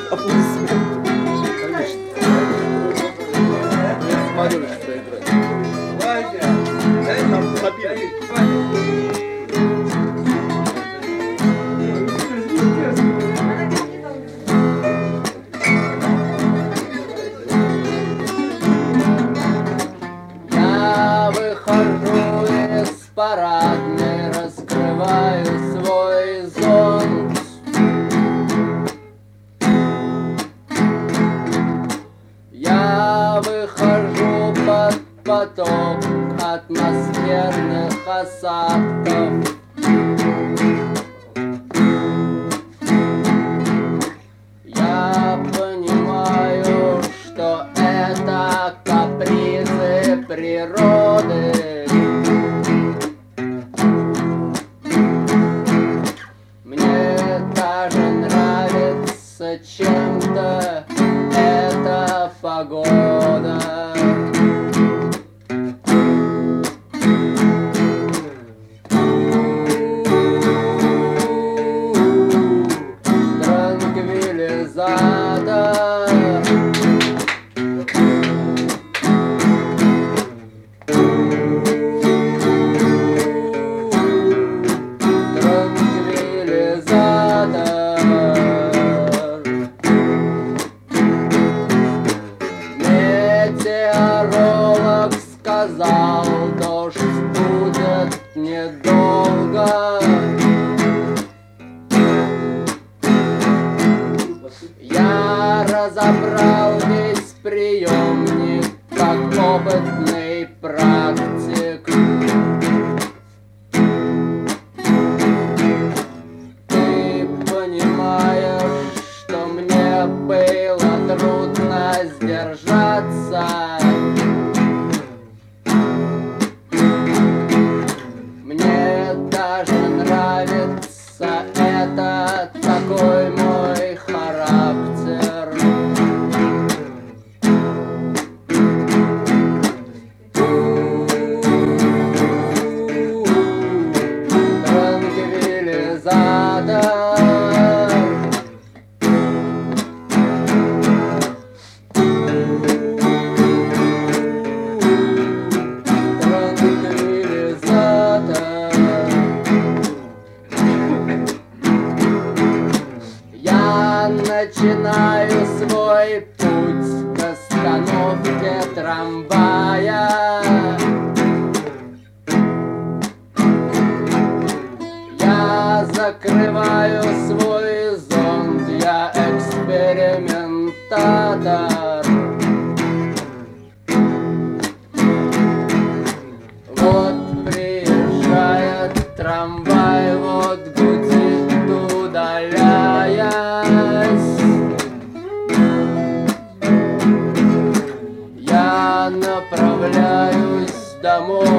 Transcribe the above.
Аплодисменты. Конечно. Я смотрю, что играет. Там запили. Я выхожу из парадной, раскрываю свой зонт. Я выхожу под поток атмосферных осадков. Я понимаю, что это капризы природы. Мне даже нравится чем-то эта погода. Транквилизатор. Метеоролог сказал, дождь будет недолго. Я разобрал весь приемник, как опытный практик. Ты понимаешь, что мне было трудно сдержаться. Мне даже нравится это, такой мой характер. Транквилизатор. Я начинаю свой путь к остановке трамвая. Я закрываю свой зонт, я экспериментатор. Вот приезжает трамвай, вот гудит, удаляясь. Я направляюсь домой.